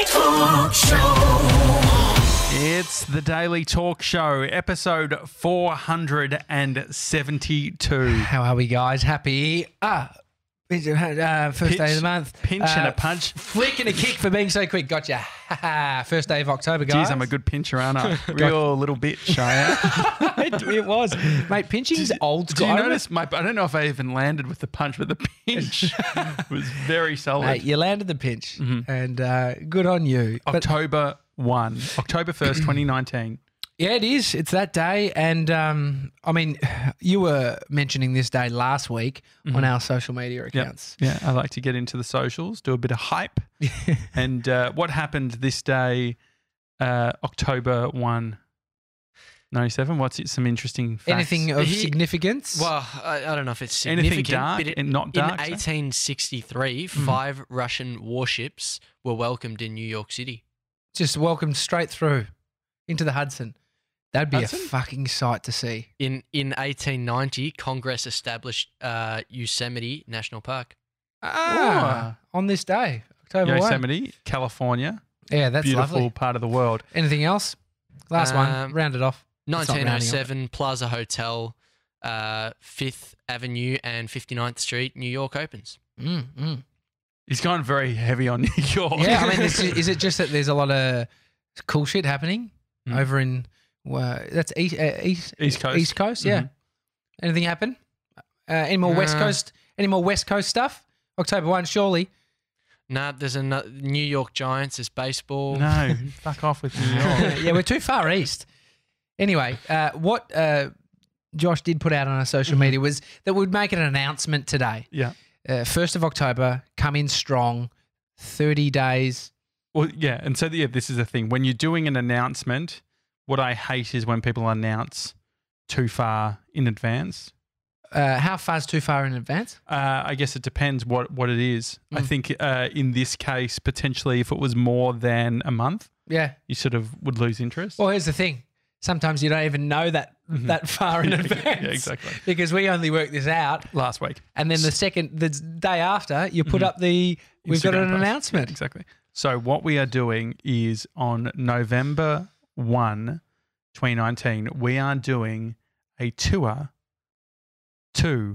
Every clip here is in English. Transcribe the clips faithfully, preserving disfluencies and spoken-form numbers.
Daily Talk Show. It's the Daily Talk Show, episode four hundred seventy-two. How are we, guys? Happy ah, uh, first Pitch- day of the month. pinch and a punch. Flick and a kick for being so quick. Gotcha. First day of October, guys. Geez, I'm a good pincher, aren't I? Real little bitch, I am. it, it was, mate. Pinching's old Did school. you I don't notice my? I don't know if I even landed with the punch, but the pinch was very solid. Mate, you landed the pinch, and uh, good on you. But October first, October first, twenty nineteen. yeah, it is. It's that day, and um, I mean, you were mentioning this day last week on our social media accounts. Yeah, I like to get into the socials, do a bit of hype. And uh, what happened this day, uh, October first, ninety-seven? What's it? Some interesting facts? Anything of He- significance? Well, I, I don't know if it's Anything significant. dark but it, and not dark, In so? eighteen sixty-three, five Russian warships were welcomed in New York City. Just welcomed straight through into the Hudson. That'd be Hudson? a fucking sight to see. In in eighteen ninety, Congress established uh, Yosemite National Park. Ah, on this day, October first. Yosemite, California. Yeah, that's Beautiful lovely. part of the world. Anything else? Last one. Um, Round it off. It's not rounding nineteen oh off. seven, Plaza Hotel, uh, Fifth Avenue and fifty-ninth Street, New York opens. Mm, mm. He's gone very heavy on New York. Yeah, I mean, is, is it just that there's a lot of cool shit happening Mm. over in uh, that's east, uh, east East Coast. East Coast? Yeah. Mhm. Anything happen? Uh, any more West Uh, Coast? Any more West Coast stuff? October first, surely. Nah, there's a New York Giants. There's baseball. No, fuck off with New York. Yeah, we're too far east. Anyway, uh, what uh, Josh did put out on our social media was that we'd make an announcement today. Yeah. Uh, first of October, come in strong, thirty days. Well, yeah, and so yeah, this is the thing. When you're doing an announcement, what I hate is when people announce too far in advance. Uh, how far's too far in advance? Uh, I guess it depends what, what it is. I Mm. think uh, in this case, potentially, if it was more than a month, Yeah. you sort of would lose interest. Well, here's the thing. Sometimes you don't even know that that far in Yeah, advance. yeah, exactly. Because we only worked this out, Last week. and then the second, the day after, you put up the we've got Instagram an post. announcement. Yeah, exactly. So what we are doing is on November first, twenty nineteen, we are doing a tour to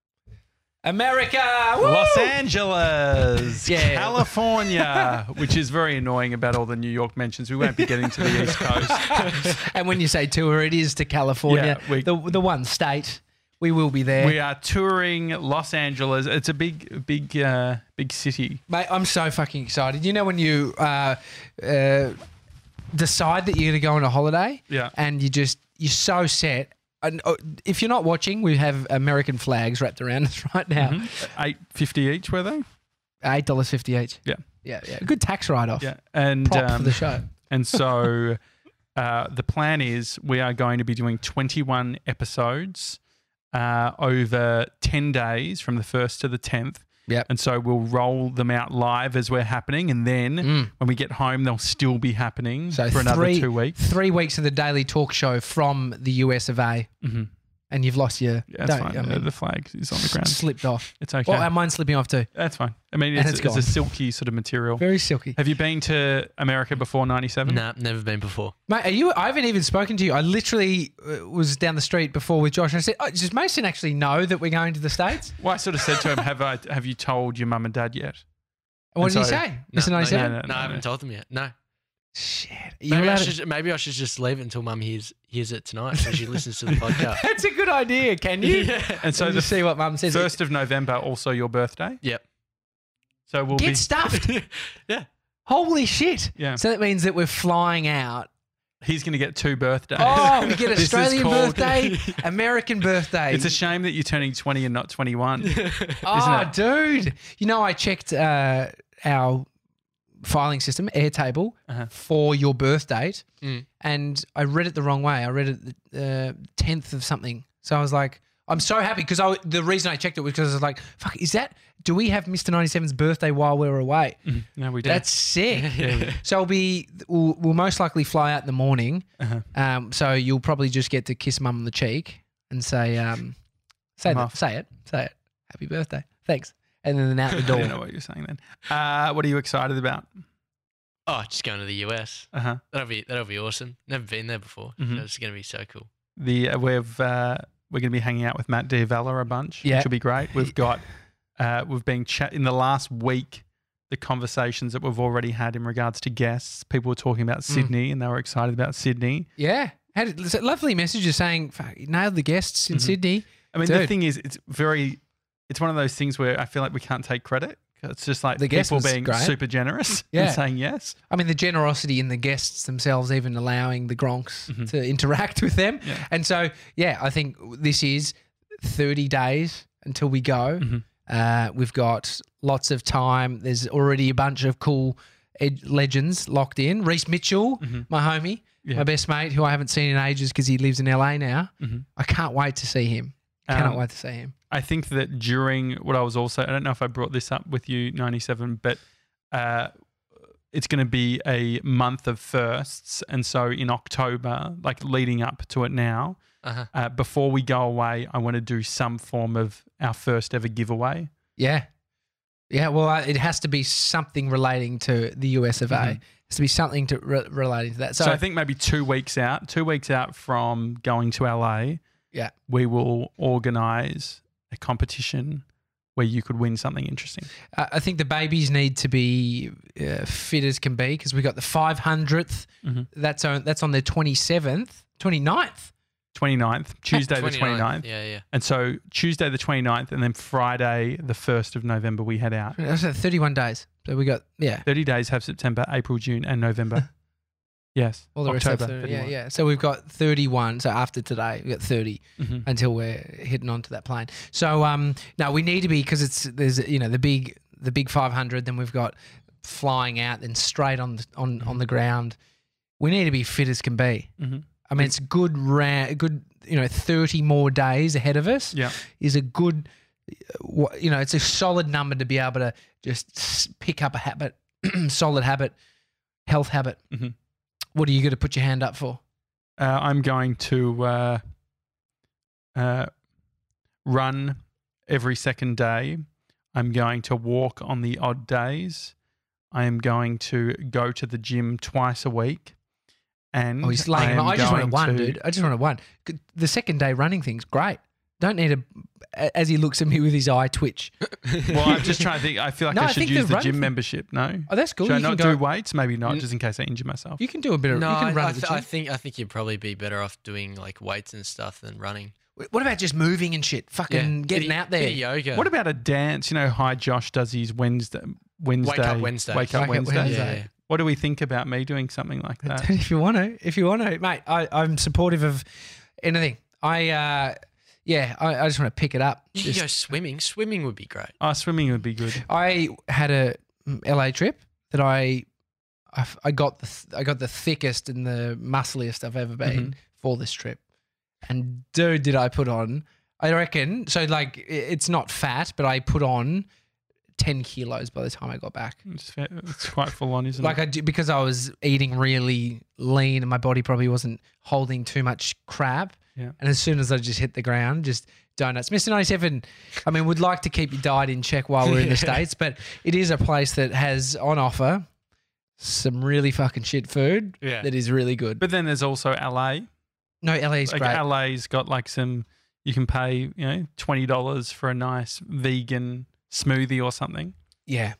America, Woo! Los Angeles, Yeah. California, which is very annoying about all the New York mentions. We won't be getting to the East Coast. And when you say tour, it is to California, Yeah, we- the the one state. We will be there. We are touring Los Angeles. It's a big, big, uh, big city. Mate, I'm so fucking excited. You know when you uh, uh, decide that you're going to go on a holiday Yeah. and you just, you're so set. And uh, if you're not watching, we have American flags wrapped around us right now. Eight fifty each, were they? eight dollars fifty each. Yeah. Yeah, yeah. Good tax write-off. Yeah. And Prop for um, the show. And so uh, the plan is we are going to be doing twenty-one episodes uh, over ten days from the first to the tenth. Yep. And so we'll roll them out live as we're happening. And then Mm. when we get home, they'll still be happening So for another three, two weeks. Three weeks of the Daily Talk Show from the U S of A. Mm-hmm. And you've lost your... Yeah, that's don't- fine. I mean, the flag is on the ground. slipped off. It's okay. Well, mine's slipping off too. That's fine. I mean, And it's, it's it's a gone. silky sort of material. Very silky. Have you been to America before ninety-seven? Nah, never been before. Mate, are you? I haven't even spoken to you. I literally uh, was down the street before with Josh, and I said, oh, "Does Mason actually know that we're going to the States?" Well, I sort of said to him, "Have I? Have you told your mum and dad yet?" And what And did he so- say, No, Mister no, ninety-seven? no, No, I haven't told them yet. No. Shit. Are you Maybe I, allowed to- should, maybe I should just leave it until Mum hears hears it tonight so she listens to the podcast. That's a good idea. Can you? Yeah. And so So the just see what Mum says. first of November, also your birthday. Yep. So we'll Get be stuffed. Yeah. Holy shit. Yeah. So that means that we're flying out. He's going to get two birthdays. Oh, we get This is Australian called- birthday, American birthday. It's a shame that you're turning twenty and not twenty-one. oh, it? dude. You know, I checked uh, our filing system, Airtable, Uh-huh. for your birth date, Mm. and I read it the wrong way. I read it the uh, tenth of something. So I was like, I'm so happy because I, the reason I checked it was because I was like, fuck, is that, do we have Mister ninety-seven's birthday while we were away? No, we do. That's sick. Yeah. So I'll be, we'll, we'll most likely fly out in the morning. Uh-huh. Um, so you'll probably just get to kiss mum on the cheek and say, um, say I'm that, off. say it, say it. Happy birthday. Thanks. And then out the I didn't know door. what you were saying then. Uh, what are you excited about? Oh, just going to the U S. Uh huh. That'll be that'll be awesome. Never been there before. Mhm. So it's going to be so cool. The uh, we've uh, we're going to be hanging out with Matt Diavella a bunch, Yeah. which will be great. We've got uh, we've been chat in the last week. The conversations that we've already had in regards to guests, people were talking about Sydney and they were excited about Sydney. Yeah. Had a lovely messages saying, "Fuck, you nailed the guests in Mhm. Sydney." I mean, the Dude. thing is, it's very, it's one of those things where I feel like we can't take credit. It's just like The guest people was being great. super generous Yeah. and saying yes. I mean, the generosity in the guests themselves, even allowing the Gronks Mhm. to interact with them. Yeah. And so, yeah, I think this is thirty days until we go. Mhm. Uh, we've got lots of time. There's already a bunch of cool ed- legends locked in. Reece Mitchell, Mhm. my homie, Yeah. my best mate, who I haven't seen in ages because he lives in L A now. Mhm. I can't wait to see him. Cannot Um, wait to see him. I think that during what I was also, I don't know if I brought this up with you, ninety-seven, but uh, it's going to be a month of firsts. And so in October, like leading up to it now, Uh-huh. uh, before we go away, I want to do some form of our first ever giveaway. Yeah. Yeah, well, uh, it has to be something relating to the U S of A. Mhm. It has to be something to re- relating to that. So, So, I think maybe two weeks out, two weeks out from going to L A, Yeah. we will organise a competition where you could win something interesting. uh, I think the babies need to be uh, fit as can be because we got the five hundredth. Mhm. That's on that's on the twenty-seventh, twenty-ninth. twenty-ninth, Tuesday the twenty-ninth. twenty-ninth. Yeah, yeah. And so Tuesday the twenty-ninth and then Friday the first of November we head out. That's uh, thirty-one days. So we got, yeah, thirty days have September, April, June and November. Yes. all the rest of October, the, yeah, thirty-one. yeah. So we've got thirty-one. So after today, we got thirty Mhm. until we're hitting onto that plane. So um, no, we need to be because it's there's you know the big the big five hundred. Then we've got flying out, then straight on the, on on the ground. We need to be fit as can be. Mhm. I mean, it's good ra- good you know thirty more days ahead of us. Yeah. Is a good wha- you know it's a solid number to be able to just s- pick up a habit, solid habit, health habit. Mhm. What are you going to put your hand up for? Uh, I'm going to uh, uh, run every second day. I'm going to walk on the odd days. I am going to go to the gym twice a week. And Oh, he's laying I him am out. I just wanted going one, to- dude. I just wanted one. Good- The second day running thing's great. Don't need a. As he looks at me with his eye twitch. Well, I'm just trying to think. I feel like No, I I should think use the the run gym thing- membership. No. Oh, that's cool. Should I you not can go, do weights? Maybe not, N- just in case I injure myself. You can do a bit of. No, you can I, run I, at the th- I gym. think I think you'd probably be better off doing like weights and stuff than running. What about just moving and shit? Fucking getting Bit of- out there. bit of yoga. What about a dance? You know, Hi Josh does his Wednesday. Wednesday. Up Wednesday. Wake up Wake up Wednesday. Wednesday. Yeah, yeah. What do we think about me doing something like that? if you want to, if you want to, mate. I, I'm supportive of anything. I, uh, yeah, I, I just want to pick it up. You Just- could go swimming. Swimming would be great. Oh, swimming would be good. I had a mm, L A trip that I, I, f- I got the th- I got the thickest and the muscliest I've ever been for this trip, and dude, did I put on? I reckon so. Like i- it's not fat, but I put on ten kilos by the time I got back. It's, fa- it's quite full on, isn't Like it? I do, because I was eating really lean and my body probably wasn't holding too much crap. Yeah. And as soon as I just hit the ground, just donuts. Mister ninety-seven, I mean, would like to keep your diet in check while we're in the States, but it is a place that has on offer some really fucking shit food Yeah. that is really good. But then there's also L A. No, L A is Like great. L A's got like some. You can pay, you know, twenty dollars for a nice vegan smoothie or something. yeah.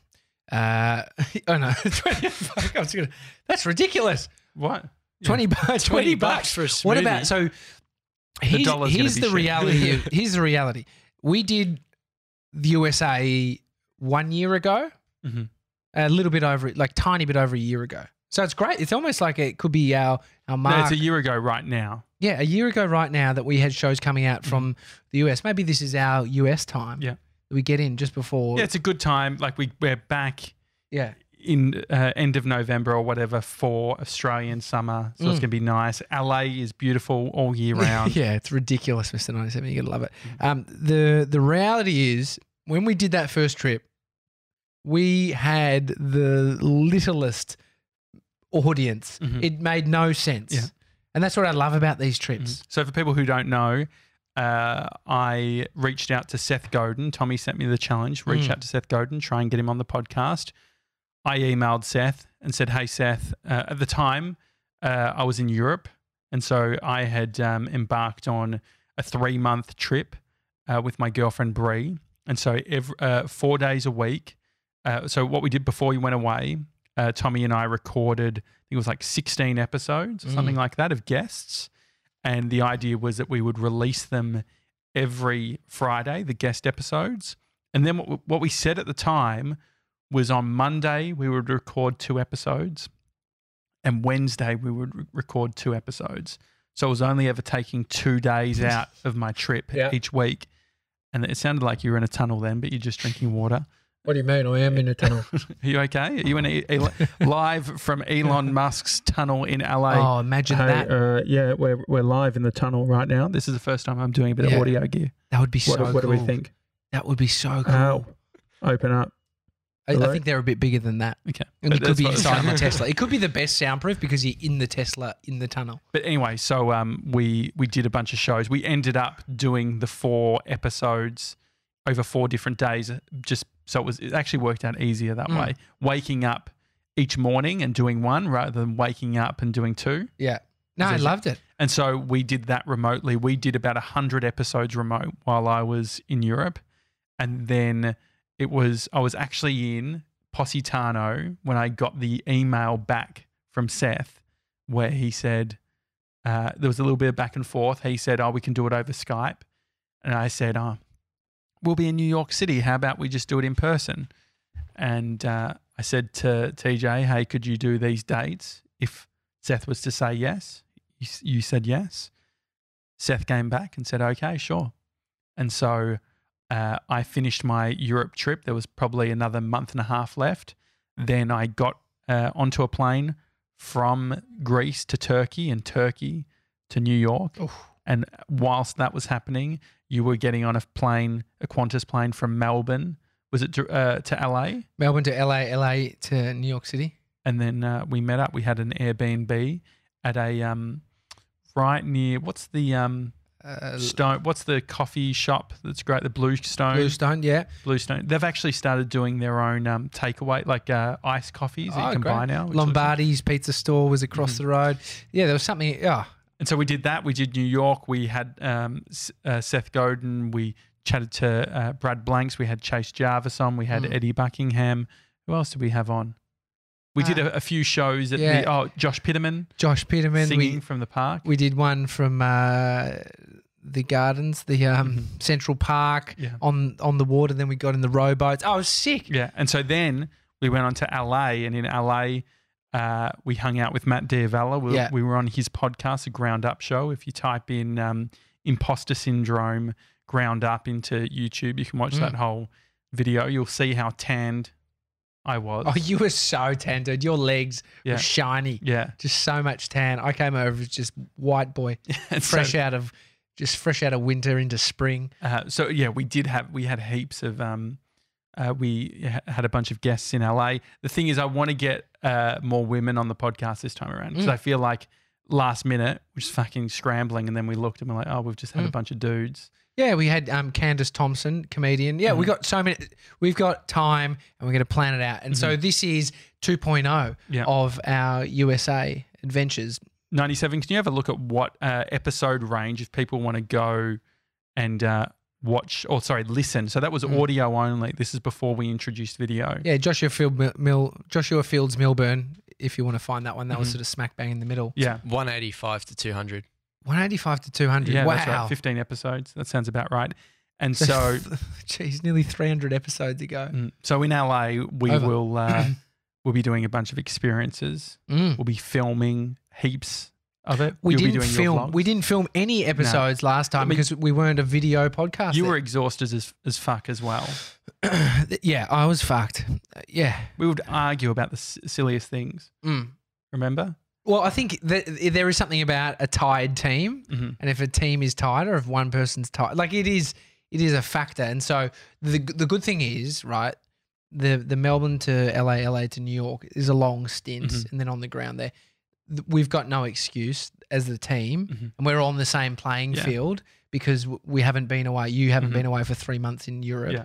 Uh, oh no, twenty, fuck, I was gonna, that's ridiculous. What? Yeah. twenty bucks. Twenty bucks bucks for a What about smoothie. so? Here's, dollar's gonna here's be the shit. reality. Of, here's the reality. We did the U S A one year ago, Mhm. a little bit over, like tiny bit over a year ago. So it's great. It's almost like it could be our our mark. No, it's a year ago right now. yeah, a year ago right now that we had shows coming out from the U S. Maybe this is our U S time. Yeah. that we get in just before. Yeah, it's a good time. Like we we're back yeah. in uh, end of November or whatever for Australian summer, so it's Mm. gonna be nice. L A is beautiful all year round. Yeah, it's ridiculous, Mister ninety-seven. You gotta love it. Um, the the reality is, when we did that first trip, we had the littlest audience. Mhm. It made no sense, Yeah. and that's what I love about these trips. So for people who don't know, uh, I reached out to Seth Godin. Tommy sent me the challenge. Reach Mm. out to Seth Godin, try and get him on the podcast. I emailed Seth and said, "Hey Seth," uh, at the time uh, I was in Europe, and so I had um, embarked on a three month trip uh, with my girlfriend Bree, and so every, uh, four days a week. Uh, so what we did before we went away, uh, Tommy and I recorded, I think it was like sixteen episodes or Mm. something like that of guests, and the idea was that we would release them every Friday, the guest episodes, and then what, what we said at the time was on Monday we would record two episodes, and Wednesday we would re- record two episodes. So it was only ever taking two days out of my trip Yeah. each week, and it sounded like you were in a tunnel then, but you're just drinking water. What do you mean? I am in a tunnel. Are you okay? Are you in a, a- live from Elon Musk's tunnel in L A? Oh, imagine that. uh, yeah, we're we're live in the tunnel right now. This is the first time I'm doing a bit Yeah. of audio gear. That would be so What, what cool. do we think? That would be so cool. Ow. Open up. I, I Hello? think they're a bit bigger than that. Okay. And it But could be that's what- inside my Tesla. It could be the best soundproof because you're in the Tesla in the tunnel. But anyway, so um, we we did a bunch of shows. We ended up doing the four episodes over four different days, just so it was it actually worked out easier that Mm. way. Waking up each morning and doing one rather than waking up and doing two. Yeah. No, I Is it- loved it. And so we did that remotely. We did about one hundred episodes remote while I was in Europe. And then it was, I was actually in Positano when I got the email back from Seth where he said, uh, there was a little bit of back and forth. He said, oh, we can do it over Skype. And I said, oh, we'll be in New York City. How about we just do it in person? And uh, I said to T J, hey, could you do these dates? If Seth was to say yes, you, you said yes. Seth came back and said, okay, sure. And so uh, I finished my Europe trip. There was probably another month and a half left. Then I got uh, onto a plane from Greece to Turkey and Turkey to New York. Oof. And whilst that was happening, you were getting on a plane, a Qantas plane from Melbourne. Was it to, uh, to L A? Melbourne to L A, L A to New York City. And then uh, we met up. We had an Airbnb at a um, right near, what's the um, Uh, stone? What's the coffee shop that's great? The Blue Stone. Bluestone, yeah. Blue Stone. They've actually started doing their own um, takeaway, like uh, iced coffees that Oh, you can great. buy now. which looks- Lombardi's pizza store was across Mhm. the road. Yeah, there was something. Yeah. And so we did that. We did New York. We had um, S- uh, Seth Godin. We chatted to uh, Brad Blanks. We had Chase Jarvis on. We had Mm. Eddie Buckingham. Who else did we have on? We did Uh, a, a few shows at yeah. the, oh, Josh Pitterman Josh Peterman. singing We from the park. we did one from uh, the gardens, the um, Mhm. Central Park Yeah. on on the water. Then we got in the rowboats. Oh, I was sick. Yeah. And so then we went on to L A, and in L A, uh, we hung out with Matt Diavella. We, Yeah. we were on his podcast, a Ground Up Show. If you type in um, imposter syndrome ground up into YouTube, you can watch Mm. that whole video. You'll see how tanned I was. Oh, you were so tan, dude. Your legs Yeah. were shiny. Yeah. Just so much tan. I came over as just white boy, And fresh so, out of just fresh out of winter into spring. uh, so yeah, we did have we had heaps of um, uh, we ha- had a bunch of guests in L A. The thing is, I want to get uh, more women on the podcast this time around because Mm. I feel like last minute we're just fucking scrambling, and then we looked and we're like, oh, we've just had a Mm. bunch of dudes. Yeah, we had um, Candace Thompson, comedian. Yeah, we Mhm. got so many. We've got time, and we're going to plan it out. And so this is two point oh Mm-hmm. Yeah. of our U S A adventures. ninety-seven. Can you have a look at what uh, episode range if people want to go and uh, watch or sorry listen? So that was Mm. audio only. This is before we introduced video. Yeah, Joshua Field Mil, Mil Joshua Fields Milburn. If you want to find that one, that was Mhm. sort of smack bang in the middle. Yeah. one eighty-five to two hundred. one eighty-five to two hundred. Yeah, wow. that's right. fifteen episodes. That sounds about right. And so, Jeez, nearly three hundred episodes ago. mm, so in L A, we Over. will uh, we'll be doing a bunch of experiences. Mm. We'll be filming heaps of it. We You'll be didn't doing your film. We vlogs. didn't film any episodes last time I mean- because we weren't a video podcast. You were exhausted as as fuck as well. yeah, I was fucked. Uh, yeah. We would argue about the s- silliest things. Mm. Remember? Well, I think that there is something about a tired team, Mhm. and if a team is tired or if one person's tired, like it is, it is a factor. And so the the good thing is, right, the the Melbourne to L A, L A to New York is a long stint, Mhm. and then on the ground there, th- we've got no excuse as the team, Mhm. and we're on the same playing Yeah. field because w- we haven't been away. You haven't Mhm. been away for three months in Europe. Yeah.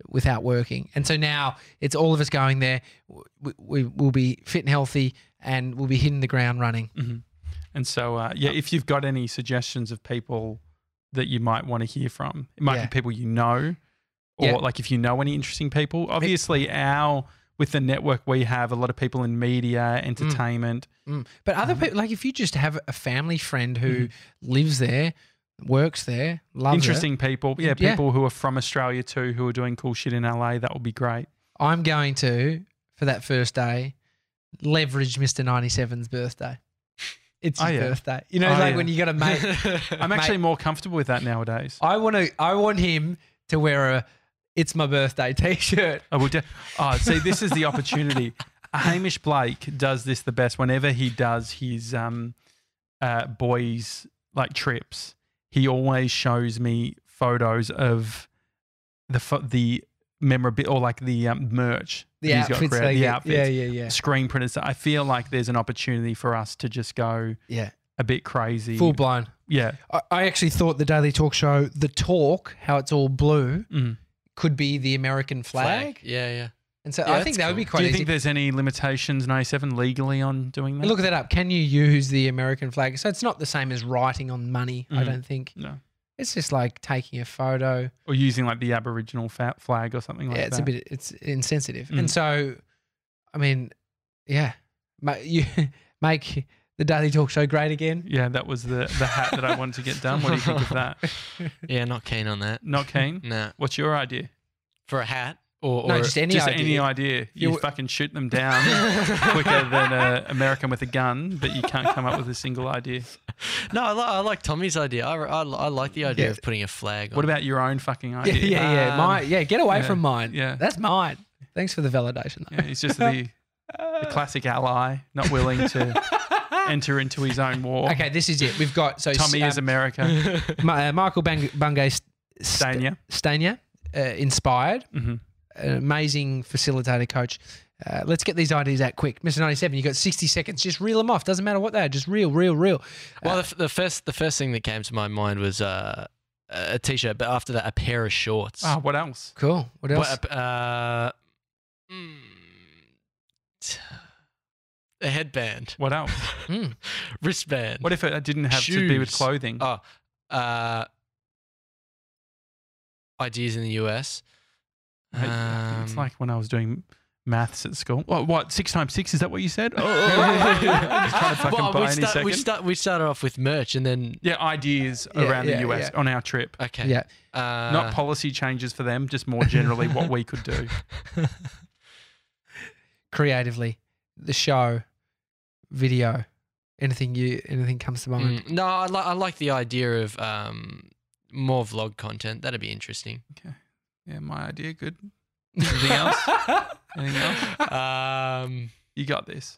without working. And so now it's all of us going there. We, we will be fit and healthy, and we'll be hitting the ground running. Mm-hmm. And so, uh, yeah, if you've got any suggestions of people that you might want to hear from, it might Yeah. be people you know, or Yeah. like if you know any interesting people. Obviously, our with the network we have a lot of people in media, entertainment. Mm. But other people, like if you just have a family friend who lives there, works there, loves Interesting people, yeah, Yeah. people who are from Australia too, who are doing cool shit in L A. That would be great. it, I'm going to, for that first day, leverage Mister ninety-seven's birthday. It's Oh, his yeah. birthday. You know, Oh, like yeah. when you got a mate. I'm Mate. actually more comfortable with that nowadays. I want to. I want him to wear a "It's my birthday" T-shirt. I will. De- oh, see, this is the opportunity. Hamish Blake does this the best. Whenever he does his um, uh, boys like trips, he always shows me photos of the pho- the memorabilia or like the um, merch. The that he's got outfits. created, They the get. outfits, Yeah, yeah, yeah, screen printers. I feel like there's an opportunity for us to just go yeah. a bit crazy. Full blown. Yeah. I, I actually thought the Daily Talk Show, the talk, how it's all blue, Mm. could be the American flag. Yeah, yeah. And so Yeah, I think that's that would be cool. quite Do you easy. think there's any limitations ninety-seven legally on doing that? Look that up. Can you use the American flag? So it's not the same as writing on money, I Mhm. don't think. No. It's just like taking a photo. Or using like the Aboriginal fa- flag or something like yeah, that. it's a bit, it's insensitive. Mm. And so, I mean, yeah, ma- you make the Daily Talk Show great again. Yeah, that was the, the hat that I wanted to get done. What do you think of that? Yeah, not keen on that. Not keen? Nah. What's your idea? For a hat or, or No, just any Just idea. any idea. You You- fucking shoot them down quicker than an American with a gun, but you can't come up with a single idea. No, I, li- I like Tommy's idea. I, I, I like the idea Yeah. of putting a flag on. What about your own fucking Yeah, idea? yeah, yeah. Um, mine, yeah, get away yeah, from mine. yeah. That's mine. Thanks for the validation. Yeah, he's just the, the classic ally, not willing to enter into his own war. Okay, this is it. We've got so Tommy um, is America. Ma- uh, Michael Bang- Bungay St- Stania. Stania, uh, inspired, hmm an amazing facilitator coach. Uh, let's get these ideas out quick, Mister ninety-seven. You got sixty seconds. Just reel them off. Doesn't matter what they are. Just reel, reel, reel. Well, the, f- the first the first thing that came to my mind was uh, a t-shirt, but after that, a pair of shorts. Oh, what else? Cool. What else? What, uh, mm, t- a headband, What else? Mm. wristband. What if it didn't have to be with Shoes. clothing? Oh, uh, ideas in the U S. Hey, it's Um, like when I was doing maths at school. What? What? Six times six? Is that what you said? Oh, I'm just trying to fucking well, buy we, any start, second. we, start, we started off with merch and then yeah, ideas Yeah, around yeah, the U S yeah. on our trip. okay, Yeah. uh, Not policy changes for them, just more generally what we could do. Creatively, the show, video, anything you anything comes to mind. mm, no, I, li- I like the idea of um, more vlog content. That'd be interesting. Yeah, my idea. Good. Anything else? Anything else? Um, You got this.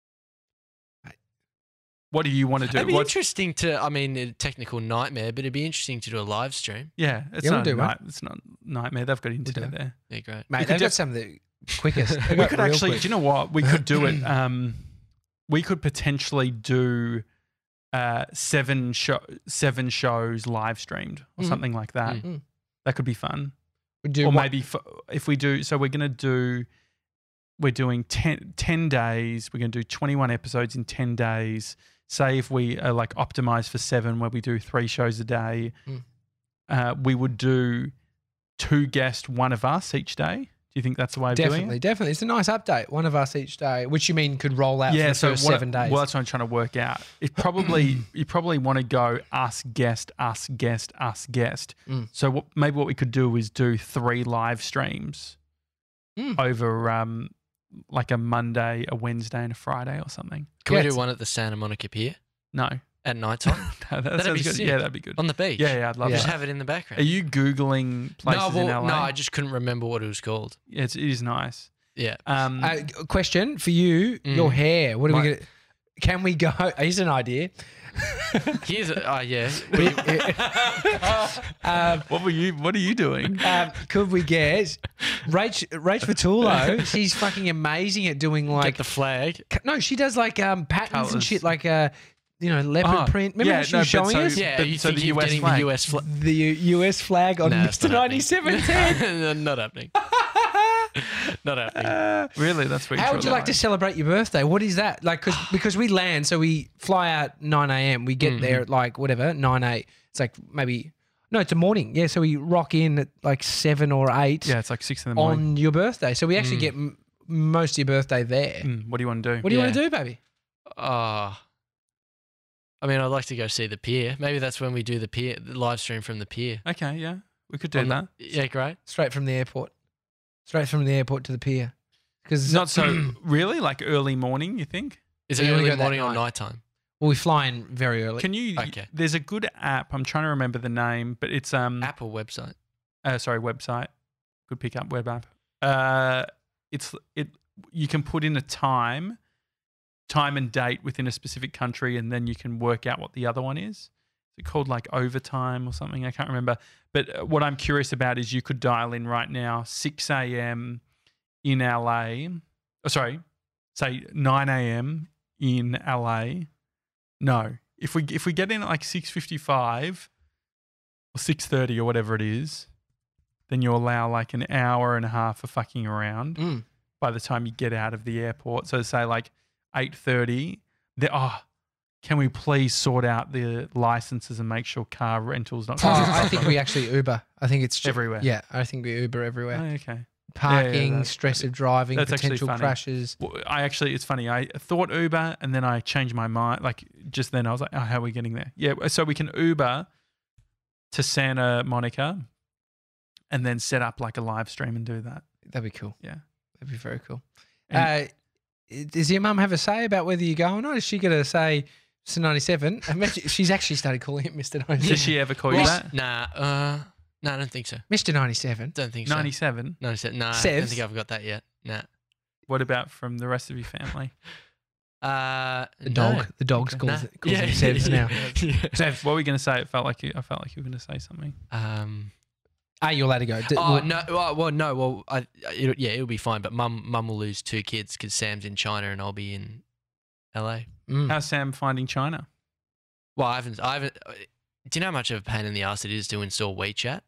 What do you want to do? it'd be What's- interesting to. I mean, a technical nightmare, but it'd be interesting to do a live stream. yeah, it's Yeah, we'll not do a one. night, it's not nightmare. They've got internet it. there. Yeah, great. Mate, could they've got def- some of the quickest. They We got could real actually. quick. Do you know what? We could do it. Um, we could potentially do uh, seven show, seven shows live streamed or Mhm. something like that. Mm. That could be fun. We do or what- maybe f- if we do. So we're gonna do. We're doing ten, ten days. We're going to do twenty-one episodes in ten days. Say if we are like optimized for seven, where we do three shows a day, Mm. uh, we would do two guests, one of us each day. Do you think that's the way of doing Definitely, it? definitely. It's a nice update. One of us each day, which you mean could roll out for the first what- seven days. Well, that's what I'm trying to work out. It probably you probably want to go us guest, us guest, us guest. Mm. So what, maybe what we could do is do three live streams Mm. over um, like a Monday, a Wednesday, and a Friday or something. Can Yeah, we do it's- one at the Santa Monica Pier No, at night time no that That'd sounds be good. sick. Yeah, that'd be good. on the beach? Yeah, yeah, I'd love Yeah. Just that. have it in the background. Are you googling places no, in well, L A? no, I just couldn't remember what it was called. Yeah, it's, it is nice. Yeah. Um, Uh, question for you: Mm. your hair. What are My- we gonna? Can we go? Here's an idea. Here's a, oh yeah. We- um, what were you? What are you doing? um, could we get Rach Rach Vitullo? She's fucking amazing at doing Get like the flag. no, she does like um patterns and Colours. shit like uh you know, leopard Oh, print. Remember yeah, what she no, was but showing so- us? Yeah, But- you so think the you're U S getting flag. the U S flag? The U- US flag on Nah, it's Mister not happening. ninety-seven's head. Not happening. Not happening. Uh, Really? That's what How would you like to celebrate your birthday? What is that? Like, cause, because we land, so we fly out nine a.m. We get Mhm. there at like whatever, nine, eight. It's like maybe, no, it's a morning. Yeah, so we rock in at like seven or eight Yeah, it's like six in the morning. on your birthday. So we actually Mm. get m- most of your birthday there. Mm, what do you want to do? What do you want Yeah. to do, baby? Ah. I mean, I'd like to go see the pier. Maybe that's when we do the pier, the live stream from the pier. Okay, yeah, we could do On the- that. Yeah, great. Straight from the airport. Straight from the airport to the pier. Because It's not so really like early morning. You think? Is So it you wanna early go that morning or night? nighttime? well, we fly in very early. Can you? Okay. There's a good app. I'm trying to remember the name, but it's um. Apple website. Uh, sorry, website. Good pick up web app. Uh, it's it. You can put in a time, time and date within a specific country, and then you can work out what the other one is. Is it called like overtime or something? I can't remember. But uh, what I'm curious about is you could dial in right now, six a.m. in L A. Oh, sorry, say nine a.m. in L A. No, if we if we get in at like six fifty-five or six thirty or whatever it is, then you allow like an hour and a half of fucking around Mm. by the time you get out of the airport. So say like eight thirty, the oh, can we please sort out the licenses and make sure car rental's not Oh, I think we actually Uber. I think it's ju- everywhere. Yeah, I think we Uber Oh, everywhere. okay. Parking, that's stress funny. of driving, That's actually potential funny. crashes. Well, I actually, it's funny. I thought Uber and then I changed my mind. Like just then I was like, oh, how are we getting there? Yeah. So we can Uber to Santa Monica and then set up like a live stream and do that. That'd be cool. Yeah. That'd be very cool. And- uh, does your mum have a say about whether you go or not? Is she going to say Mister ninety-seven? Imagine, she's actually started calling it Mister ninety-seven. Does she ever call you that? Nah, uh, no, I don't think so. Mister ninety-seven. Don't think so. ninety-seven. ninety-seven. Nah, I Sevs. don't think I've got that yet. Nah. What about from the rest of your family? Uh, The dog. The dog's Okay. calls, Nah. it, calls Yeah, him Sevs now. yeah. Sev, what were we going to say? It felt like you, I felt like you were going to say something. Um. Are you allowed to go? D- Oh well, no! Well, well no. Well, I, it, yeah, it'll be fine. But mum, mum will lose two kids because Sam's in China and I'll be in L A. mm. How's Sam finding China? Well, I haven't. I haven't. Do you know how much of a pain in the ass it is to install WeChat?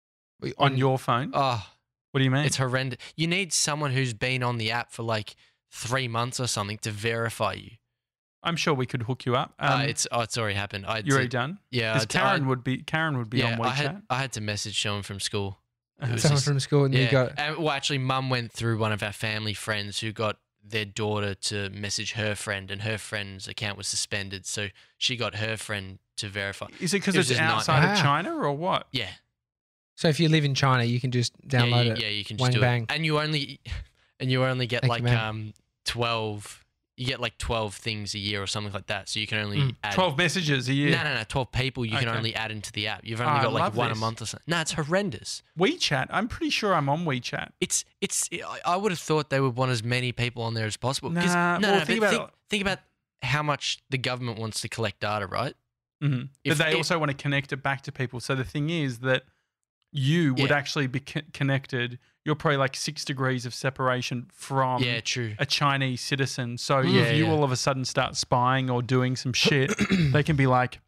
On your phone? Oh, What do you mean? it's horrendous. You need someone who's been on the app for like three months or something to verify you. I'm sure we could hook you up. Um, uh, it's oh, it's already happened. I you're already done? yeah. Because I- Karen I- would be Karen would be yeah, on WeChat. I had I had to message someone from school. Uh-huh. it was Someone just- from school and Yeah. you go, And, well, actually, mum went through one of our family friends who got their daughter to message her friend, and her friend's account was suspended. So she got her friend to verify. Is it because It was it's just not- outside of Ah. China or what? Yeah. so if you live in China, you can just Yeah, download you, it. yeah, you can Wang just do bang. it, and you only and you only get Thank you, like man. um twelve. You get like twelve things a year or something like that. So you can only Mm. add Twelve messages a year. No, no, no. Twelve people you can Okay. only add into the app. You've Oh, only I got like love one this. a month or something. No, it's horrendous. WeChat. I'm pretty sure I'm on WeChat. It's it's. I- I would have thought they would want as many people on there as possible. 'Cause- Nah, no, well, no, think but about think, think about how much the government wants to collect data, right? Mm-hmm. If But they it- also want to connect it back to people. So the thing is that you would Yeah. actually be co- connected. You're probably like six degrees of separation from yeah, true. a Chinese citizen. So Mm. Yeah, if you yeah. all of a sudden start spying or doing some shit, they can be like,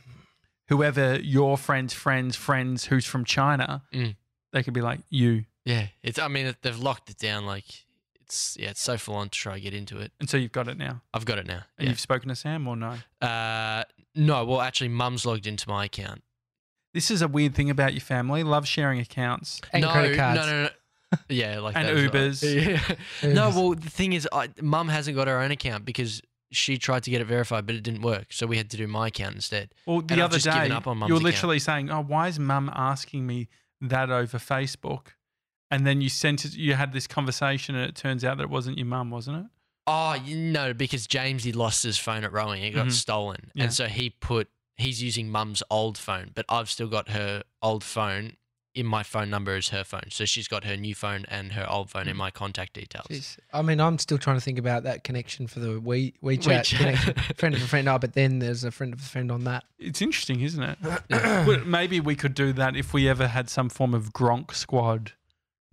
whoever your friend's friend's friends who's from China, Mm. they could be like, you. Yeah, it's. I mean, it- they've locked it down. Like it's. Yeah, it's so full on to try to get into it. And so you've got it now. I've got it now. And Yeah. you've spoken to Sam or no? Uh, no, well, actually, Mum's logged into my account. This is a weird thing about your family. Love sharing accounts. And no, credit cards. No, no, no. Yeah, like And that as well. Ubers. Yeah. No, Ubers. well, the thing is, I, Mum hasn't got her own account because she tried to get it verified, but it didn't work. So we had to do my account instead. Well, the And I've other just day, given up on Mum's you were account. literally saying, "Oh, why is Mum asking me that over Facebook?" And then you sent it. You had this conversation, and it turns out that it wasn't your mum, wasn't it? Oh, you know, because James, he lost his phone at rowing. It got Mhm. stolen. Yeah. And so he put, he's using Mum's old phone, but I've still got her old phone in my phone number as her phone. So she's got her new phone and her old phone in my contact details. Jeez. I mean, I'm still trying to think about that connection for the we WeChat, WeChat. connection. Friend of a friend. Oh, but then there's a friend of a friend on that. It's interesting, isn't it? Well, maybe we could do that if we ever had some form of Gronk squad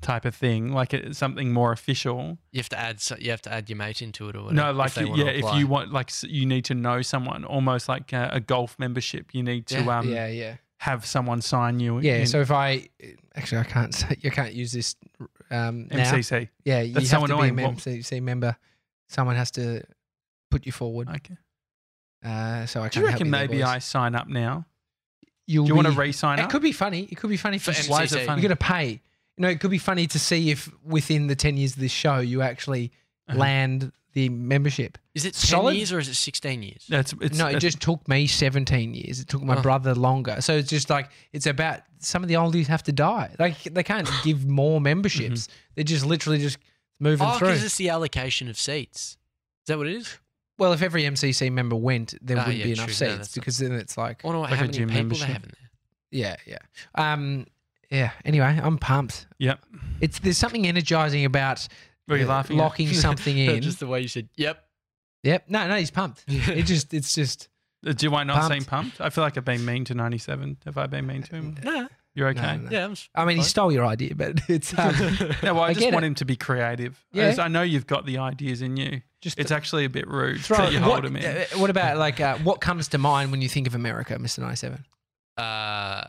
type of thing, like it's something more official. You have to add. so- You have to add your mate into it or whatever. No, like if they you- want to yeah, if apply. you want, like s- you need to know someone, almost like a, a golf membership. You need to Yeah. um yeah, yeah. have someone sign you. Yeah, in so if I actually I can't say you can't use this um now. M C C. Yeah, you That's have so to annoying. be a What- M C C member. Someone has to put you forward. Okay. Uh, so I can't Do you help reckon there, maybe boys. I sign up now? You'll Do you want to be- re-sign It up? could be funny. It could be funny for, For why is M C C. it funny? You're going to pay. You know, it could be funny to see if within the ten years of this show you actually Uh-huh. land the membership. Is it ten Solid? years or is it sixteen years? That's it's no, it it's- just took me seventeen years. It took my Oh. brother longer. So it's just like it's about some of the oldies have to die. Like they can't give more memberships. They're just literally just moving Oh, through. because it's the allocation of seats. Is that what it is? Well, if every M C C member went, there Ah, wouldn't yeah, be enough true. No, seats that's not- because then it's like, I wonder what, Like how a many gym people membership. they have in there. yeah, yeah, um, yeah. Anyway, I'm pumped. Yep. It's there's something energizing about What are you uh, laughing at? locking something in. Just the way you said, "Yep." Yep. No, no, he's pumped. It just, it's just. Uh, Do I not Pumped. seem pumped? I feel like I've been mean to ninety-seven. Have I been mean to him? No, You're okay. No, no. yeah. I'm s- I mean, he fine. stole your idea, but it's um, No, well, I, I just get want it. him to be creative. Yeah. As I know you've got the ideas in you. just It's actually a bit rude throw. that you What, hold him in. uh, what about like uh, what comes to mind when you think of America, Mister ninety-seven? Uh,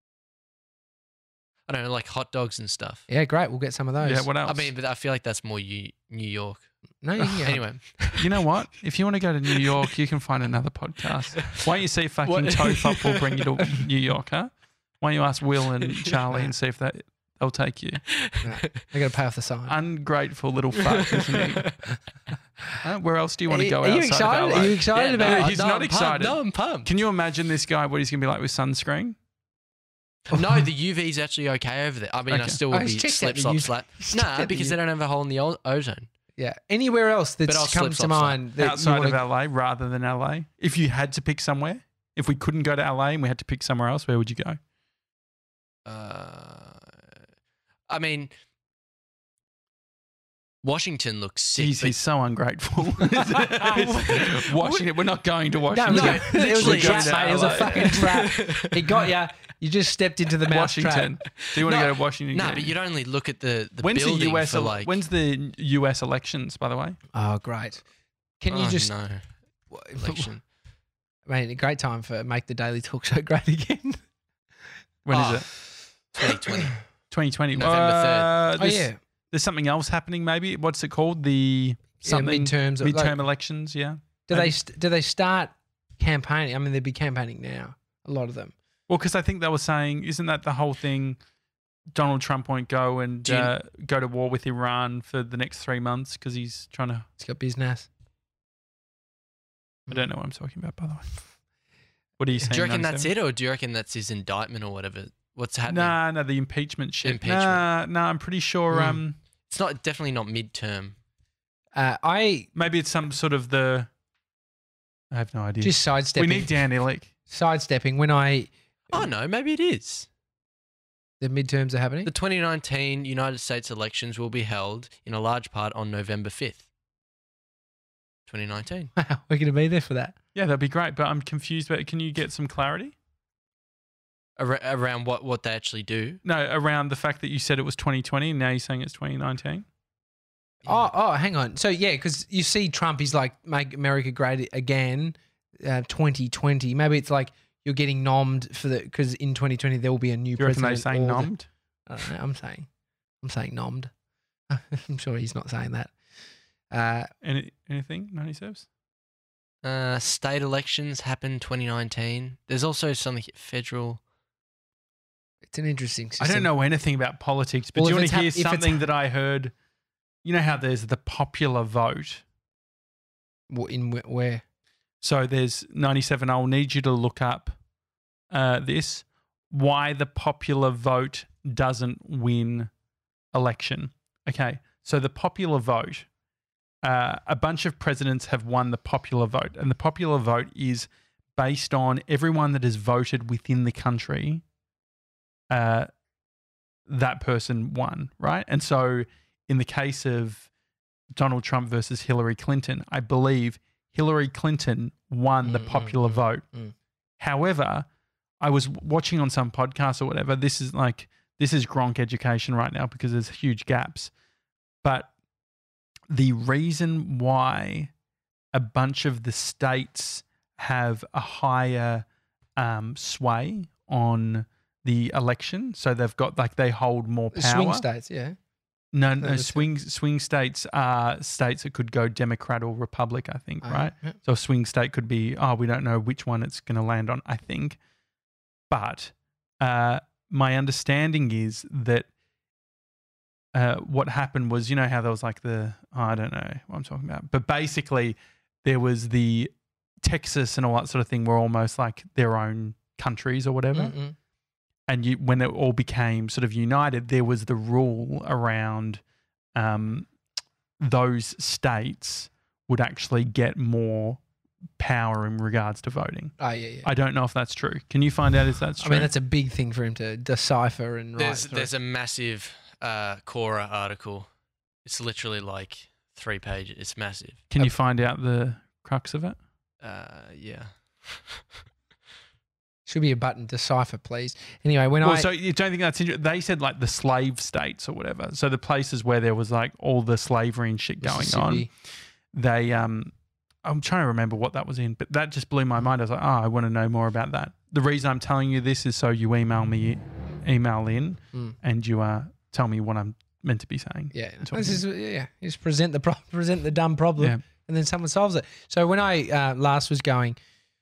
I don't know, like hot dogs and stuff. Yeah, great. We'll get some of those. Yeah, what else? I mean, but I feel like that's more you, New York. no, you can get Anyway, you know what? If you want to go to New York, you can find another podcast. Why don't you see if fucking What- Tofop will bring you to New York, huh? Why don't you ask Will and Charlie and see if that they'll take you? No, I got to pay off the sign. Ungrateful little fuck, isn't he? Huh? Where else do you want to Are- go are you outside excited? of L A? Are you excited Yeah, about no, it? he's no, not I'm pumped. excited. No, I'm pumped. Can you imagine this guy, what he's going to be like with sunscreen? No, the U V is actually okay over there. I mean, I Okay. still Oh, will he's be checked slip, out the slop, U V. slap. He's checked out Nah, the because U V. they don't have a hole in the o- ozone. Yeah. Anywhere else But that I'll slip, comes to slop, slap. mind that Outside you of wanna, L A rather than L A? If you had to pick somewhere, if we couldn't go to L A and we had to pick somewhere else, where would you go? Uh, I mean, Washington looks sick. He's, but- he's so ungrateful. Washington, we're not going to No, Washington. no, No, it was a literally, trap, going to mate. It was a L A. fucking trap. He got you. You just stepped into the mouse Washington. trap. Do you want to No, go to Washington? No, again? but you'd only look at the, the when's the building U S? for ele- like. when's the U S elections? By the way, Oh, great. Can you Oh, just, no election? I mean, a great time for Make the Daily Talk Show great again. when is Oh, it? twenty twenty. twenty twenty. November Uh, Oh, there's, yeah. There's something else happening. Maybe what's it called? The something yeah, midterms. midterm Like, elections. Yeah. do maybe. they st- do they start campaigning? I mean, they'd be campaigning now. A lot of them. Well, because I think they were saying, isn't that the whole thing? Donald Trump won't go and Do you- uh, go to war with Iran for the next three months because he's trying to. It's got business. I don't know what I'm talking about, by the way. What are you saying? Do you reckon that's ninety-seven? it, or do you reckon that's his indictment or whatever? What's happening? Nah, no, the impeachment shit. Impeachment. Nah, nah, I'm pretty sure. Mm. Um, It's not definitely not midterm. Uh, I maybe it's some sort of the. I have no idea. just we sidestepping. need Dan Illick. sidestepping when I Oh no, maybe it is. the midterms are happening. The twenty nineteen United States elections will be held in a large part on November fifth, twenty nineteen. Wow, we're going to be there for that. Yeah, that'd be great. But I'm confused. But can you get some clarity? Ar- around what, what they actually do. No, around the fact that you said it was twenty twenty and now you're saying it's twenty nineteen. Oh, oh, hang on. So yeah, because you see Trump, he's like, make America great again, uh, twenty twenty. Maybe it's like you're getting nommed for the because in twenty twenty there will be a new Do you reckon president. they say or the- nommed? I don't know. I'm saying, I'm saying nommed. I'm sure he's not saying that. Uh, Any, anything? ninety-sevens? Uh, state elections happen twenty nineteen. There's also something federal. it's an interesting system. I don't know anything about politics, but Well, do you if want to it's hear hap- if it's something ha- that I heard? You know how there's the popular vote. Wh- in wh- where. So there's ninety-seven. I'll need you to look up uh, this. Why the popular vote doesn't win election. Okay. So the popular vote, uh, a bunch of presidents have won the popular vote. And the popular vote is based on everyone that has voted within the country. Uh, that person won, right? And so in the case of Donald Trump versus Hillary Clinton, I believe Hillary Clinton won the Mm, mm, popular mm, vote. mm. However, I was watching on some podcast or whatever. This is like this is Gronk education right now because there's huge gaps. But the reason why a bunch of the states have a higher um, sway on the election, so they've got like they hold more power. Swing states, yeah. No, no, that's swing swing states are states that could go Democrat or Republic, I think, Uh, right? yeah. So a swing state could be, oh, we don't know which one it's going to land on, I think. But uh, my understanding is that uh, what happened was, you know how there was like the, oh, I don't know what I'm talking about, but basically there was the Texas and all that sort of thing were almost like their own countries or whatever. Mm-mm. And you, when it all became sort of united, there was the rule around um, those states would actually get more power in regards to voting. Oh, yeah, yeah. I don't know if that's true. Can you find out if that's I true? mean, that's a big thing for him to decipher and write There's through. there's a massive uh, Quora article. It's literally like three pages. It's massive. Can you find out the crux of it? Uh, yeah. Should be a button, decipher, please. Anyway, when Well, I... so you don't think that's interesting? They said like the slave states or whatever. So the places where there was like all the slavery and shit going on, Mississippi. they um I'm trying to remember what that was in, but that just blew my mind. I was like, oh, I want to know more about that. The reason I'm telling you this is so you email me, email in, Mm. and you uh tell me what I'm meant to be saying. Yeah, That's what this I is yeah. You just present the pro- present the dumb problem, Yeah. and then someone solves it. So when I uh, last was going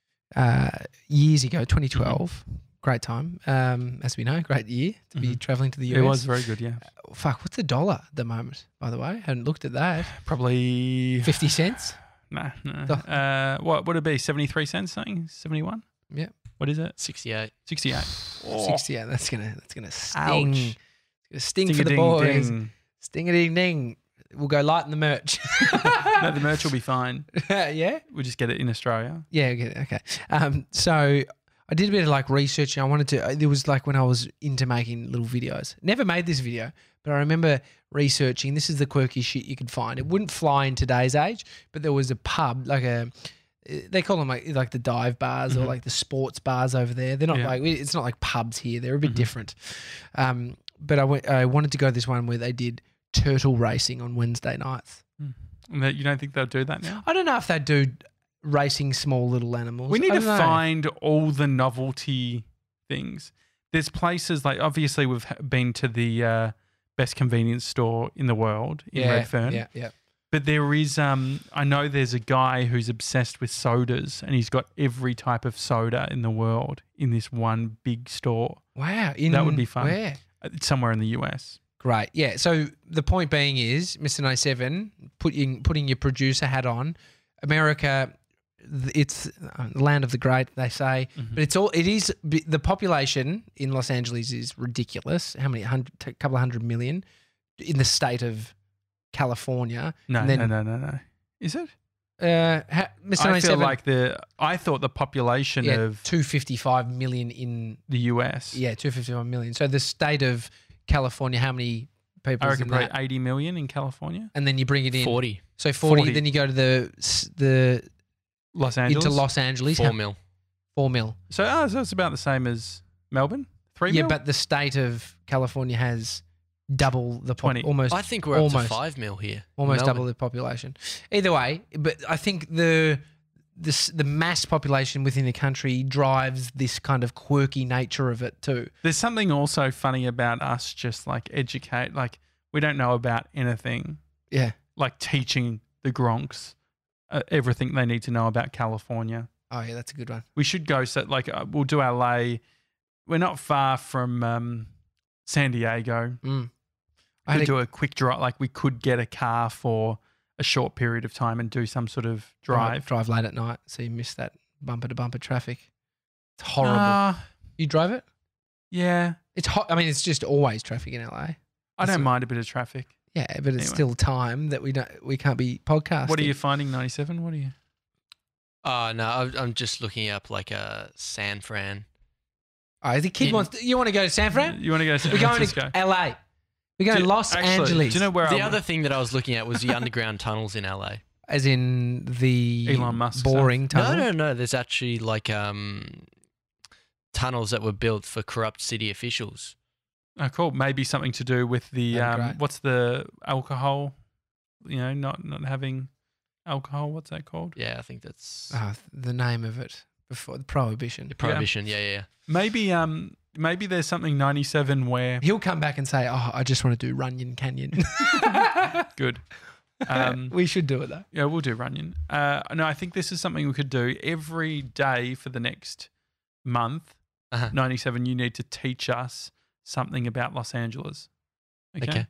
uh, years ago, twenty twelve, great time, um, as we know, great year to be Mhm. traveling to the U S. It was very good, yeah. Fuck, what's the dollar at the moment? By the way, hadn't looked at that. Probably Fifty cents. nah, no. The- Uh, what would it be? Seventy-three cents, something? Seventy-one? Yeah. What is it? sixty-eight. Sixty-eight. Oh, Sixty. Yeah, that's gonna that's gonna sting. ouch. It's gonna sting for the Ding-a-ding, boys. ding. Sting a ding ding. We'll go light in the merch. No, the merch will be fine. yeah. We'll just get it in Australia. Yeah, okay. okay. Um, so I did a bit of like research and I wanted to, there was like when I was into making little videos. Never made this video, but I remember researching. This is the quirky shit you could find. It wouldn't fly in today's age, but there was a pub, like a, they call them like, like the dive bars or Mhm. like the sports bars over there. They're not Yeah. like, it's not like pubs here. They're a bit Mhm. different. Um, but I went, I wanted to go to this one where they did turtle racing on Wednesday nights. And that- You don't think they'll do that now? I don't know if they do racing small little animals. We need I to don't know. find all the novelty things. There's places like, obviously, we've h- been to the uh, best convenience store in the world in yeah, Redfern. Yeah, yeah. But there is, um, I know there's a guy who's obsessed with sodas and he's got every type of soda in the world in this one big store. Wow. In, That would be fun. Where? Uh, It's somewhere in the U S. Great. Yeah. So the point being is, Mister ninety-seven, putting putting your producer hat on. America, th- it's uh, the land of the great, they say, Mhm. but it's all. It is b- the population in Los Angeles is ridiculous. How many? Hundred, a couple of hundred million in the state of California. No, And then- no, no, no, no. Is it? Uh, ha, Mister I feel ninety-seven. like the, I thought the population yeah, of two fifty-five million in the U S, yeah, two fifty-five million. So the state of California, how many people? I is reckon in probably that? eighty million in California. And then you bring it in. forty. So forty, forty. Then you go to the s- the Los Angeles. into Los Angeles. Four how- mil. Four mil. So, oh, so it's about the same as Melbourne? Three Yeah, mil? but the state of California has double the pop, twenty. almost I think we're up almost to five mil here. almost Melbourne. double the population. Either way, but I think the this the mass population within the country drives this kind of quirky nature of it too. There's something also funny about us just like educate, like we don't know about anything, Yeah. like teaching the Gronks uh, everything they need to know about California. Oh yeah, that's a good one. We should go, so like uh, we'll do L A. We're not far from um, San Diego. Mm. I Could had a, do a quick drive, like we could get a car for a short period of time and do some sort of drive. drive late at night, so you miss that bumper to bumper traffic. It's horrible. Uh, You drive it? yeah, It's hot. I mean, it's just always traffic in L A. I That's don't a- mind a bit of traffic. Yeah, but it's Anyway. still time that we don't we can't be podcasting. What are you finding, ninety-seven? What are you? Oh, no, I'm- I'm just looking up like a San Fran. Oh, the kid In- wants. To, you want to go to San Fran? You want to go to San We're going Francisco? to L A. We're going Do- to Los actually, Angeles. Do you know where The I other thing that I was looking at was the underground tunnels in L A. As in the Elon Musk boring No, tunnel. no, no. There's actually like um, tunnels that were built for corrupt city officials. Oh, cool. Maybe something to do with the That'd be um, great. what's the alcohol? You know, not not having alcohol. What's that called? Yeah, I think that's Oh, the name of it before the prohibition. the prohibition. Yeah, yeah. yeah. Maybe um maybe there's something ninety-seven where He'll come back and say, "Oh, I just want to do Runyon Canyon." good. Um, we should do it though. yeah, we'll do Runyon. Uh, no, I think this is something we could do every day for the next month. Uh-huh. ninety-seven. You need to teach us something about Los Angeles. Okay. Okay.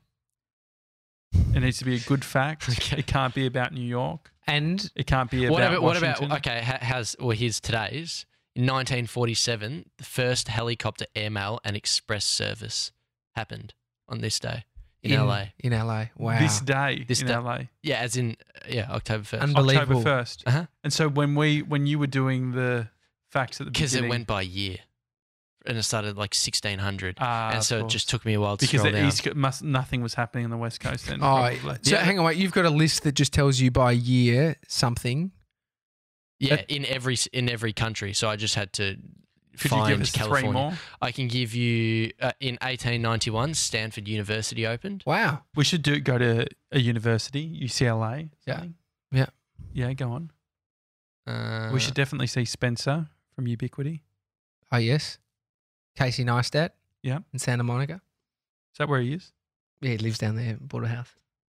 It needs to be a good fact. Okay. It can't be about New York. And It can't be about What about, what about Washington. okay? ha- How's well? Here's today's. In nineteen forty-seven, the first helicopter airmail and express service happened on this day in, L A. In L A. Wow. This day This in day. L A. Yeah, as in uh, yeah, October first. Unbelievable. October first. Uh huh. And so when we when you were doing the facts at the Because beginning, it went by year, and it started like sixteen hundred, Ah, and of so it course. just took me a while to because scroll the down. East Co- must nothing was happening on the West Coast then. Oh, probably. so Yeah. hang on, wait. You've got a list that just tells you by year something. yeah, that- in every s- in every country. So I just had to Could find you give us California. three more? I can give you uh, in eighteen ninety-one, Stanford University opened. Wow. We should do go to a university, U C L A. Yeah. something. Yeah. Yeah, go on. Uh, we should definitely see Spencer from Ubiquity. Oh yes. Casey Neistat. Yeah. In Santa Monica. Is that where he is? Yeah, he lives down there, Border House.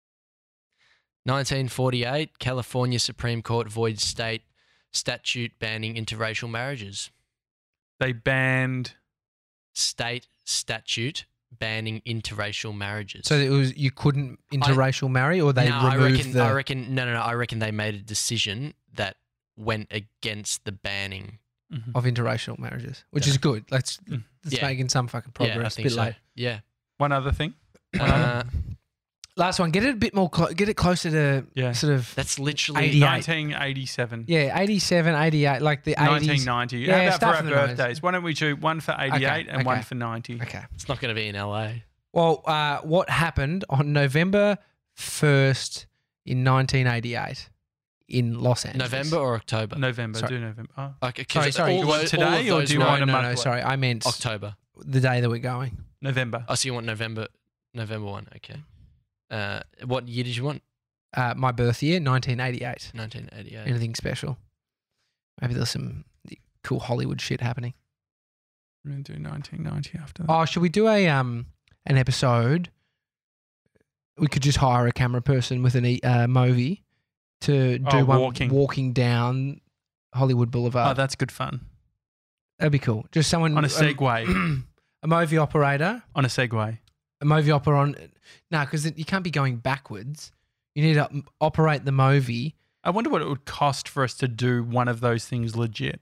nineteen forty-eight, California Supreme Court voids state statute banning interracial marriages. They banned. State statute banning interracial marriages. So it was you couldn't interracial marry, or they no, I removed reckon, the. I reckon. No, no, no. I reckon they made a decision that went against the banning. Mhm. of interracial marriages, which Yeah. is good. Let's Mm. let's Yeah. making some fucking progress. yeah, I a think bit so. late. Yeah. One other thing. Uh, Last one. Get it a bit more. Clo- get it closer to Yeah. sort of. that's literally eighty-eight. nineteen eighty-seven. Yeah, eighty-seven, eighty-eight, like the eighties. nineteen ninety. Yeah, How about stuff for in our the nineties. birthdays? Why don't we do one for eighty-eight and one okay. for ninety? Okay. It's not going to be in L A. Well, uh, what happened on November first in nineteen eighty-eight in Los Angeles? November or October? November. Sorry. Do November. Oh. Okay, 'cause Sorry, sorry. all You want tho- today all of or those do you No, want a no, month no. away? Sorry, I meant October? the day that we're going. November. Oh, so you want November? November one. Okay. Uh, what year did you want? Uh, my birth year, nineteen eighty-eight. nineteen eighty-eight. Anything special? Maybe there's some cool Hollywood shit happening. We're going to do nineteen ninety after that. Oh, should we do a um an episode? We could just hire a camera person with an e- uh, movie to do Oh, one walking. walking down Hollywood Boulevard. Oh, that's good fun. That'd be cool. Just someone On a um, Segway. a movie operator, On a Segway. a movie operator on. No, because you can't be going backwards. You need to um, operate the movie. I wonder what it would cost for us to do one of those things legit.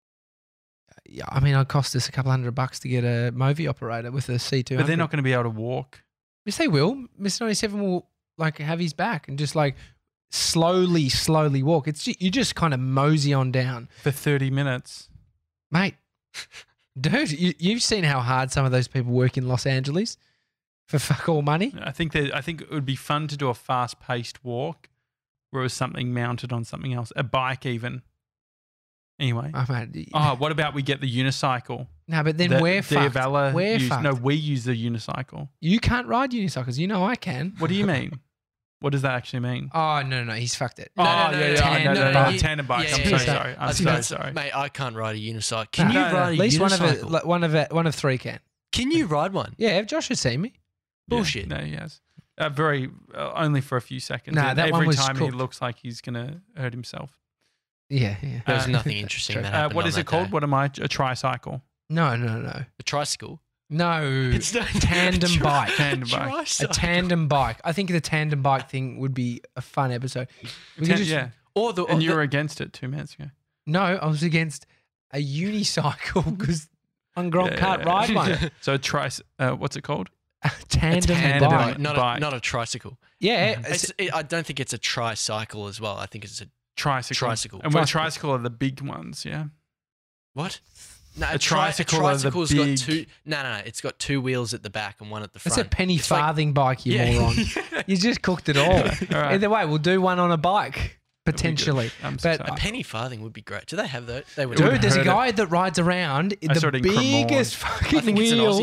Yeah, I mean, it'll cost us a couple hundred bucks to get a movie operator with a C two hundred. But they're not going to be able to walk. Yes, they will. Mister ninety-seven will like have his back and just like slowly, slowly walk. It's ju- you just kind of mosey on down, For thirty minutes. mate. Dude, you, you've seen how hard some of those people work in Los Angeles for fuck all money. I think that I think it would be fun to do a fast-paced walk where it was something mounted on something else, a bike even. Anyway. Oh, mate. Oh, what about we get the unicycle? no, but then that we're fucked. Diavella We're used- fucked. No, we use the unicycle. You can't ride unicycles. You know I can. What do you mean? What does that actually mean? Oh no, no, he's fucked it. Oh, No, no, no, yeah, no, yeah, tandem no, no, no, bike. no, tandem bike. Yeah, I'm yeah, so yeah. sorry. I'm I so think sorry. Mate, I can't ride a unicycle. Can No, you no, no. ride At a least one of unicycle? it, like, one of it, one of three can. Can you ride one? Yeah, Josh has seen me. Bullshit. Yeah, no, he has. Uh, very, uh, only for a few seconds. Nah, And that every one was time cooked. he looks like he's going to hurt himself. Yeah, yeah. There was Uh, nothing interesting true. that Uh, happened. what on is that it called? day. What am I? A tricycle. No, no, no, A tricycle. no. It's not tandem Tri- bike. Tandem bike. A tricycle. tandem bike. I think the tandem bike thing would be a fun episode. We could Tan- just- yeah. Or the, or And you the- were against it two minutes ago. No, I was against a unicycle because one Gronk Yeah, can't yeah, ride yeah. one. So a tri- uh, what's it called? A tandem, tandem bike. bike. not bike. a not a tricycle. Yeah, It's, it's- it, I don't think it's a tricycle as well. I think it's a Tricycle. Tricycle. And what Tricycle. tricycle are the big ones, yeah? what? No, A tricycle are the tricycle's big- got two. No, no, no. It's got two wheels at the back and one at the That's front. a penny It's like- farthing bike, you Yeah. moron. You just cooked it all. All right. Either way, we'll do one on a bike That'd be good. potentially. I'm so But- sorry. A penny farthing would be great. Do they have those? They would. It would Dude, there's a hurt it. guy that rides around I saw the it in Cremorne. biggest fucking I think wheel. it's an Aussie thing.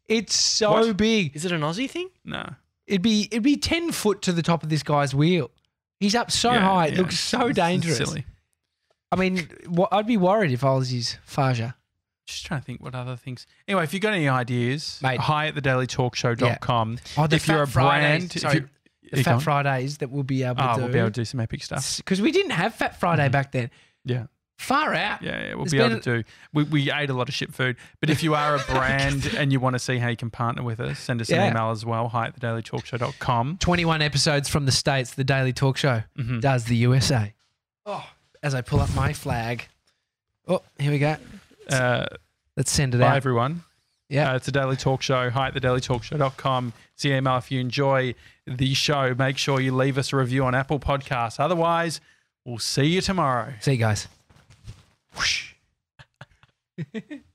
It's so What? big. Is it an Aussie thing? No. It'd be it'd be ten foot to the top of this guy's wheel. He's up so Yeah, high. It yeah. looks so It's dangerous. Silly. I mean, wha- I'd be worried if I was his Faja. Just trying to think what other things. Anyway, if you've got any ideas, Mate. hi at the daily talk show dot com. Oh, the If you're Fat a Fridays- brand, if sorry, you- the you Fat gone? Fridays that we'll be able to Oh, do. we'll be able to do some epic stuff. Because we didn't have Fat Friday Mhm. back then. Yeah. Far out. Yeah, yeah, we'll There's be able been- to do. We, we ate a lot of shit food. But if you are a brand and you want to see how you can partner with us, send us Yeah. an email as well, hi at the daily talk show dot com. twenty-one episodes from the States, the Daily Talk Show Mhm. does the U S A. Oh, as I pull up my flag. Oh, here we go. Uh, Let's send it bye, out. everyone. Yeah. Uh, it's a Daily Talk Show. Hi at the daily talk show dot com. See your email if you enjoy the show. Make sure you leave us a review on Apple Podcasts. Otherwise, we'll see you tomorrow. See you guys. Whoosh.